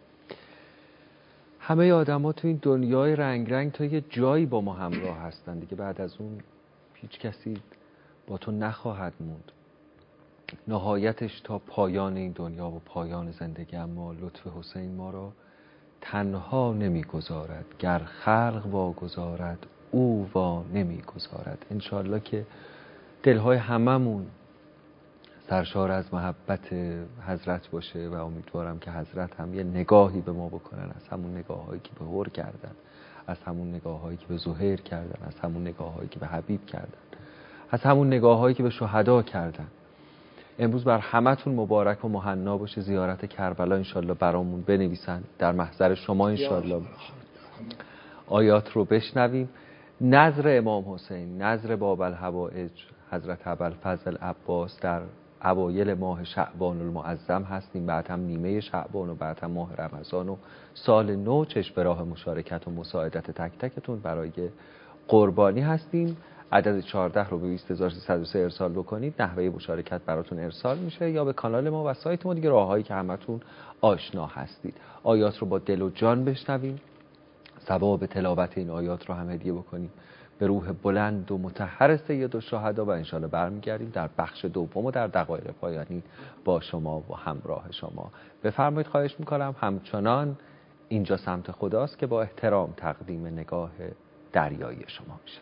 همه آدم‌ها تو این دنیای رنگ رنگ تا یه جایی با ما همراه هستن دیگه. بعد از اون هیچ کسی با تو نخواهد موند. نهایتش تا پایان این دنیا و پایان زندگی. اما لطف حسین ما را تنها نمیگذارد، گر خلق واگذارد او وا نمیگذارد. انشالله که دلهای هممون سرشار از محبت حضرت باشه و امیدوارم که حضرت هم یه نگاهی به ما بکنن، از همون نگاه‌هایی که به هور کردن، از همون نگاه‌هایی که به زهیر کردن، از همون نگاه‌هایی که به حبیب کردن، از همون نگاه‌هایی که به شهدا کردن. امروز بر همتون مبارک و مهنا باشه. زیارت کربلا انشالله برامون بنویسن، در محضر شما انشالله آیات رو بشنویم. نظر امام حسین، نظر باب الحوائج حضرت ابوالفضل عباس در اوایل ماه شعبان المعظم هستیم، بعد هم نیمه شعبان و بعد هم ماه رمضان و سال نو. چشم به راه مشارکت و مساعدت تک تکتون برای قربانی هستیم. عدد 14 رو به 20303 ارسال بکنید، نحوه مشارکت براتون ارسال میشه، یا به کانال ما و سایت ما، دیگه راههایی که همتون آشنا هستید. آیات رو با دل و جان بشنویم، ثواب تلاوت این آیات رو هم هدیه بکنیم به روح بلند و مطهر سید الشهدا و انشالله برمیگردیم در بخش دوم و در دقایق پایانی با شما و همراه شما. بفرمایید، خواهش میکنم. همچنان اینجا سمت خداست که با احترام تقدیم نگاه دریایی شما میشه.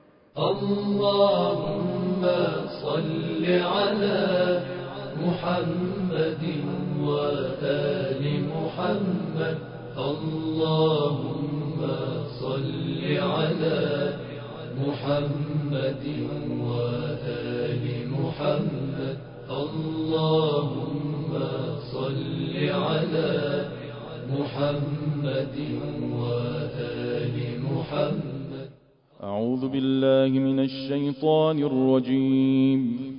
اللهم صل على محمد و آل محمد. اللهم صل على محمد و آل محمد. اللهم صل على محمد وآل محمد. أعوذ بالله من الشيطان الرجيم.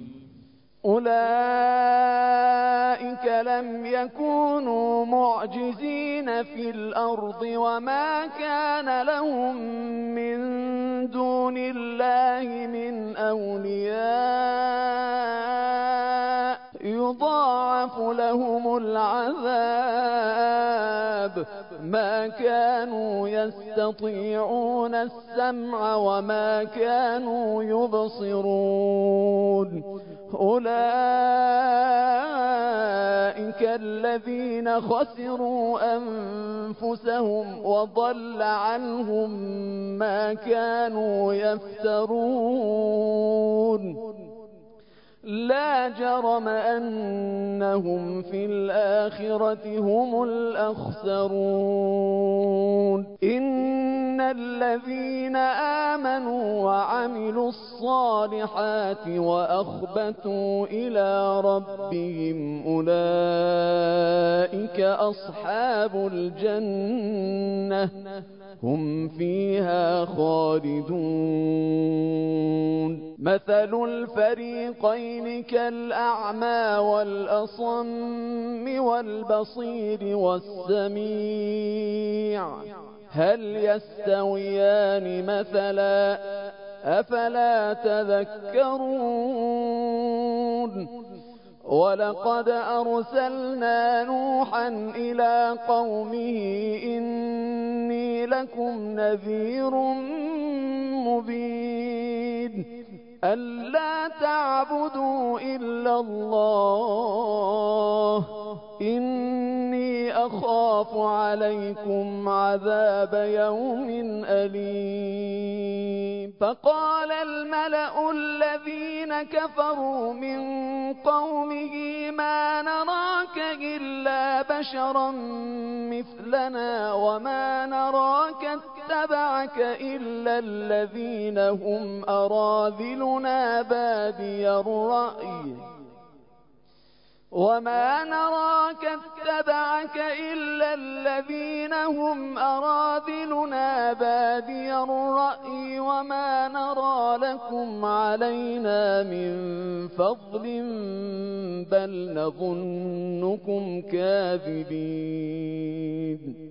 أولئك لم يكونوا معجزين في الأرض وما كان لهم من دون الله من أولياء يضاعف لهم العذاب ما كانوا يستطيعون السمع وما كانوا يبصرون. أولئك الذين خسروا أنفسهم وضل عنهم ما كانوا يفترون. لا جرم أنهم في الآخرة هم الأخسرون. إن الذين آمنوا وعملوا الصالحات وأخبتوا إلى ربهم أولئك أصحاب الجنة هم فيها خالدون. مثل الفريقين كالأعمى والأصم والبصير والسميع هل يستويان مثلا أفلا تذكرون. ولقد أرسلنا نوحا إلى قومه إني لكم نذير مبين ألا تعبدوا إلا الله إني أخاف عليكم عذاب يوم أليم. فقال الملأ الذين كفروا من قومه ما نراك إلا بشرا مثلنا وما نراك اتبعك إلا الذين هم أراذلنا بادي الرأي وما نراك اتبعك إلا الذين هم أراذلنا بادي الرأي وما نرى لكم علينا من فضل بل نظنكم كاذبين.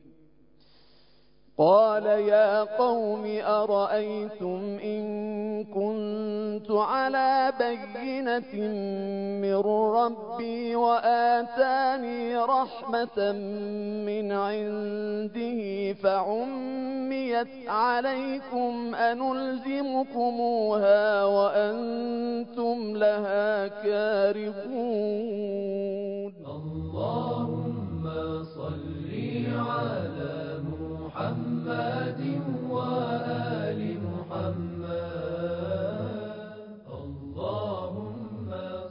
قال يا قوم أرأيتم إن كنت على بينة من ربي وآتاني رحمة من عنده فعميت عليكم أنلزمكموها وأنتم لها كارهون. اللهم صل على محمد وآل محمد. اللهم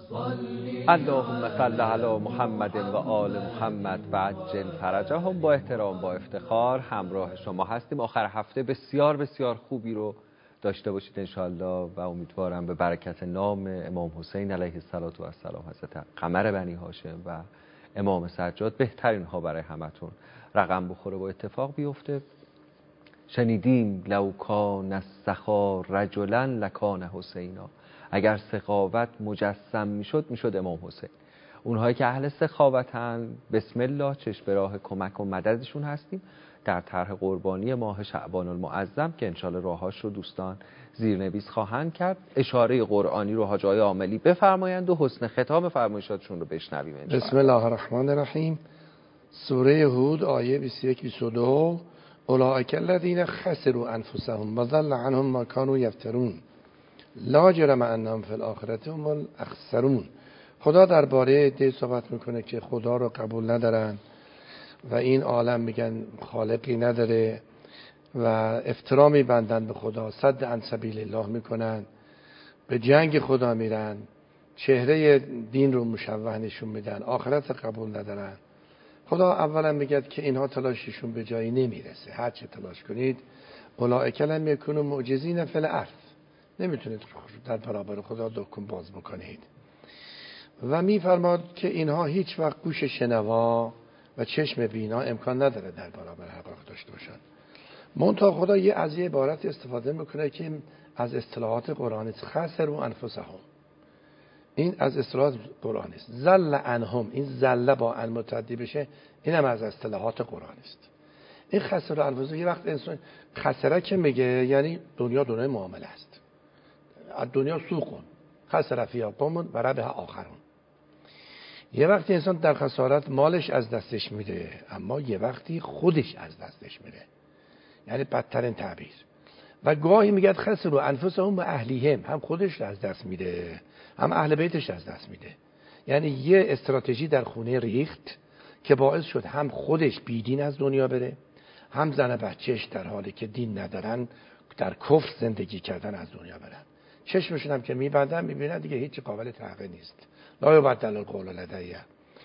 صل علی محمد و آل محمد و عجل فرجهم. با احترام با افتخار همراه شما هستیم. آخر هفته بسیار بسیار خوبی رو داشته باشید انشاءالله و امیدوارم به برکت نام امام حسین علیه السلام حضرت قمر بنی هاشم و امام سجاد بهترین ها برای همتون رقم بخوره و اتفاق بیفته. شنیدیم لو کان السخا رجلا لکان حسینا. اگر سخاوت مجسم میشد امام حسین. اونهایی که اهل سخاوتن بسم الله چشم به راه کمک و مددشون هستیم در طرح قربانی ماه شعبان المعظم که انشالله راهاش رو دوستان زیرنویس خواهند کرد. اشاره قرآنی رو حاج آقای عاملی بفرمایند و حسن ختام فرمایشاتشون رو بشنویم انشالله. بسم الله الرحمن الرحیم. سوره هود آیه 21-22. اولئک الذین خسروا انفسهم و ضل عنهم ما کانوا یفترون لا جرم انهم فی الآخرة هم الاخسرون. خدا درباره عده صحبت میکنه که خدا رو قبول ندارن و این عالم میگن خالقی نداره و افترا میبندن به خدا، صد عن سبیل الله میکنن، به جنگ خدا میرن، چهره دین رو مشوه نشون میدن، آخرت قبول ندارن. خدا اولا میگه که اینها تلاششون به جایی نمیرسه. هر چه تلاش کنید اولئک لم یکونوا معجزین فی الارض، نمیتونید در برابر خدا دکون باز بکنید. و میفرماد که اینها هیچ وقت گوش شنوا و چشم بینا امکان نداره در برابر حقایق داشته باشن. منتها خدا از یه عبارت استفاده میکنه که از اصطلاحات قرآنی است. خسروا انفسهم، این از اصطلاحات قرآنی است. زل عنهم، این زله با ان متعدی بشه اینم از اصطلاحات قرآنی است. این خسروا انفسهم یه وقت انسان خسره که میگه یعنی دنیای معامله است. از دنیا سوق کن، خسر فیها قوم و ربح آخرون. یه وقتی انسان در خسارت مالش از دستش میره، اما یه وقتی خودش از دستش میره، یعنی بدترین تعبیر. و گاهی میگه خسروا انفسهم و اهلیهم، هم خودش از دست میده هم اهل بیتش از دست میده. یعنی یه استراتژی در خونه ریخت که باعث شد هم خودش بیدین از دنیا بره، هم زن بچهش در حالی که دین ندارن در کفر زندگی کردن از دنیا برن. چشمشون هم که میبندن میبینن دیگه هیچ قابل تغییر نیست. لا یبدل القول لدی.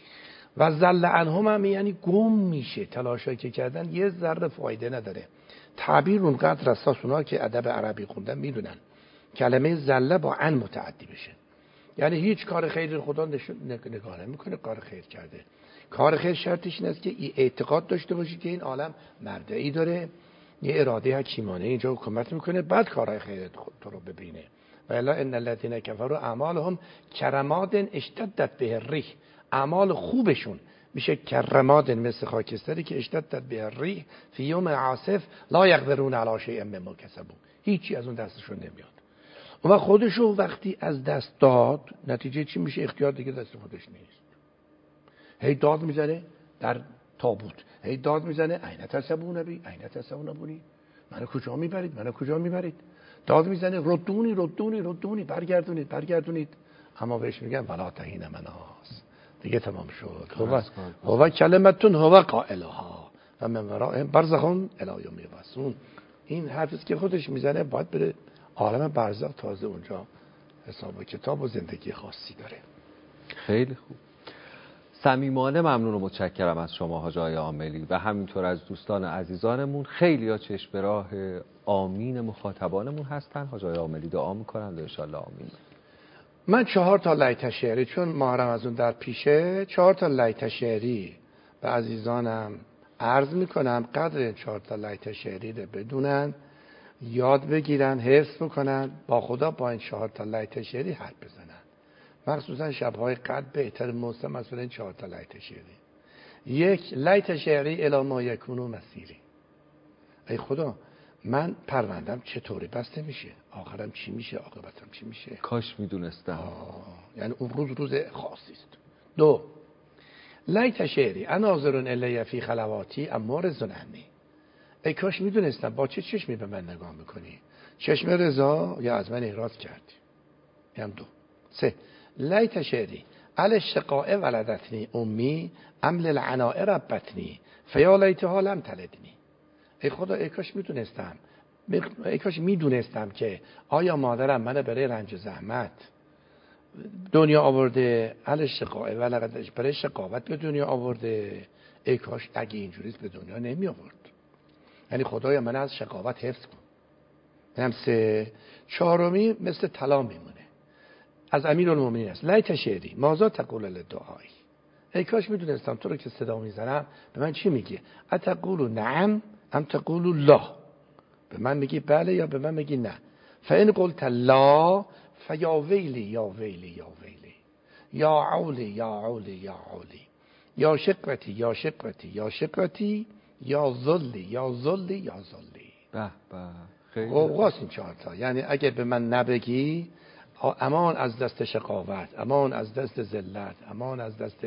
و زل عنهم هم یعنی گم میشه، تلاشایی که کردن یه ذره فایده نداره. تعبیر اونقدر اساس، اونا که ادب عربی خوندن میدونن کلمه زله با عن متعدی بشه، یعنی هیچ کار خیری خدا نگاه نمیکنه کار خیر کرده. کار خیر شرطش این است که اعتقاد داشته باشی که این عالم مردعی داره، یه اراده حکیمانه اینجا حکومت میکنه، بعد کارهای خیر تو رو ببینه. و الا ان الذين كفروا اعمالهم كرماد اشتدت به الريح، اعمال خوبشون میشه کرماد، مثل خاکستری که اشتدت به الريح فی یوم عاصف لا یقدرون علی شیء مما کسبوا، هیچی از اون دستشون نمیاد. و خودشو وقتی از دست داد نتیجه چی میشه؟ اختیار دیگه دست خودش نیست. هی داد میزنه در تابوت، هی داد میزنه این تسبون بی این تسبون بونی، منو کجا میبرید؟ داد میزنه ردونی برگردونید. اما بهش میگن ولا تهین مناس، دیگه تمام شد. هو کلمتون هو قائلها و من ورائهم برزخون الی یوم یبعثون. این حرفی که خودش میزنه باید بره عالم برزخ، تازه اونجا حساب و کتاب و زندگی خاصی داره. خیلی خوب. صمیمانه ممنون و متشکرم از شما حاج آقای عاملی و همینطور از دوستان عزیزانمون. خیلی ها چشم به راه آمین مخاطبانمون هستن. حاج آقای عاملی دعا میکنند ان شاء الله آمین. من 4 لیت شعری، چون ماه رمضان در پیشه، 4 لیت شعری به عزیزانم عرض میکنم. قدر 4 لیت شعری رو بدونن، یاد بگیرن، حفظ بکنن، با خدا با این 4 لیت شعری حرف بزنن. مخصوصا شبهای قدر بهتر موسم از این 4 لیت شعری. 1 لیت شعری الی ما یکونو مسیری. ای خدا من پروندم چطوری بسته میشه، آخرم چی میشه، عاقبتم چی میشه. کاش میدونستم. یعنی اون روز خاصی است. 2 لیت شعری اناظرون الی فی خلواتی امور زننی. ای کاش میدونستم با چه چشمی به من نگاه میکنی، چشم رضا یا از من اعراض کردی. هم 2 3 لیت شعری علی شقاء ولدتنی امی ام للعناء ربتنی فیا لیتها لم تلدنی. ای خدا ای کاش میدونستم که آیا مادرم منو برای رنج زحمت دنیا آورده، علی شقاء ولدتش برای شقاوت به دنیا آورده، ای کاش اگه اینجوریست به دنیا نمی آورد. یعنی خدایا من از شقاوت حفظ کن. هم 3 4 مثل طلا میمونه. از امیرالمومنین است. لیت شعری ماذا تقول للدعای. ای کاش میدونستم تو رو که صدا میزنم به من چی میگی. اتقول نعم ام تقول لا، به من میگی بله یا به من میگی نه. فان قلت لا فیا ویلی یا ویلی یا ویلی یا عولی یا عولی یا عولی یا شقوتی یا شقوتی یا شقوتی یا ذلی یا ذلی یا ذلی. به به خیلی قوقاس این 4 تا. یعنی اگه به من نبگی امان از دست شقاوت، امان از دست ذلت، امان از دست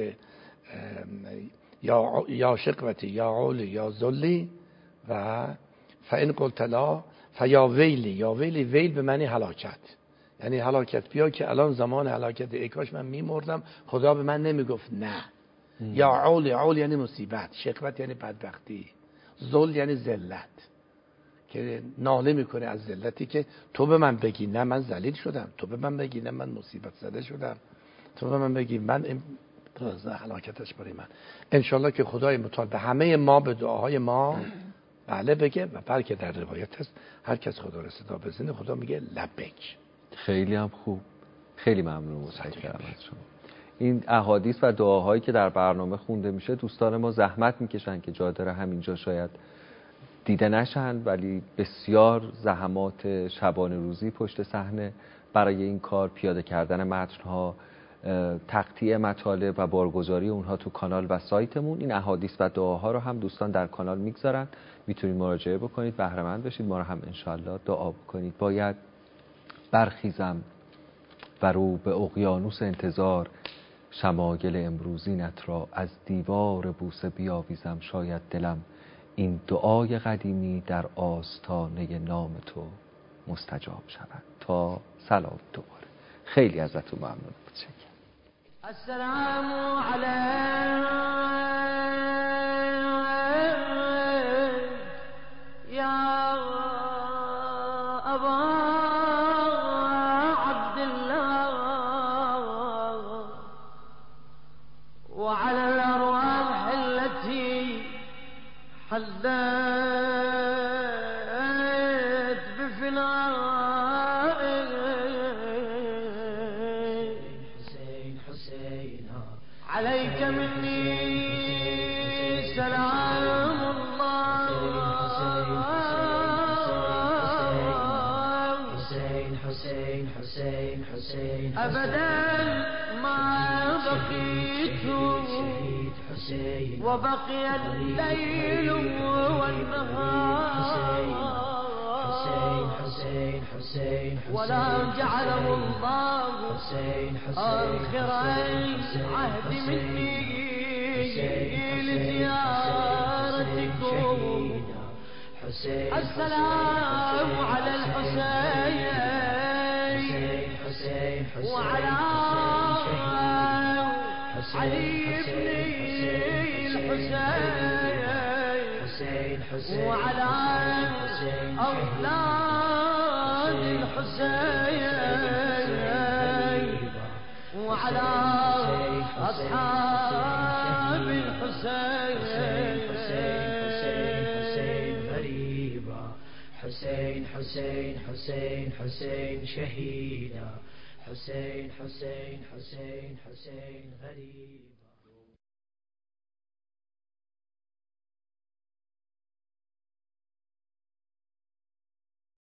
یا شقوتی یا عولی یا ذلی. و فإن قلت لا فیا ویلی یا ویلی، ویل به معنی هلاکت، یعنی هلاکت بیا که الان زمان هلاکت، ای کاش من میمردم خدا به من نمیگفت نه. یا عول، عول یعنی مصیبت، شقوت یعنی بدبختی، ذل یعنی ذلت که ناله میکنه از ذلتی که تو به من بگی نه من ذلیل شدم، تو به من بگی نه من مصیبت زده شدم، تو به من بگی من هلاکتش برای من. انشالله که خدای متعال به همه ما به دعاهای ما بله بگه و بلکه در روایت هست هر کس خدا رو صدا بزنه خدا میگه لبک. خیلی هم خوب. خیلی ممنون متشکرم از شما. این احادیث و دعاهایی که در برنامه خونده میشه دوستان ما زحمت میکشن که جا داره همینجا شاید دیده نشن، ولی بسیار زحمات شبانه روزی پشت صحنه برای این کار، پیاده کردن متن‌ها، تقطیع مطالب و بارگذاری اونها تو کانال و سایتمون. این احادیث و دعاها رو هم دوستان در کانال میگذارن، میتونید مراجعه بکنید، بهره مند بشید، ما رو هم انشالله دعا بکنید. باید برخیزم و رو به اقیانوس انتظار، شمایل امروزینت را از دیوار بوسه بیاویزم. شاید دلم این دعای قدیمی در آستانه نام تو مستجاب شود. تا سلام دوباره. خیلی ازتون ممنون. السلام عليك يا أبا عبد الله، وعلى الأرواح التي حلت بفنائك. عليك مني سلام الله. أبدا ما بقيت وبقي الليل والنهار، ولا جعله الله آخر العهد مني لزيارتكم. السلام على الحسين وعلى علي بن الحسين وعلى أولاد الحسين وعلى أصحاب الحسين. غريبا حسين حسين حسين حسين شهيدا، حسين حسين حسين حسين غريب.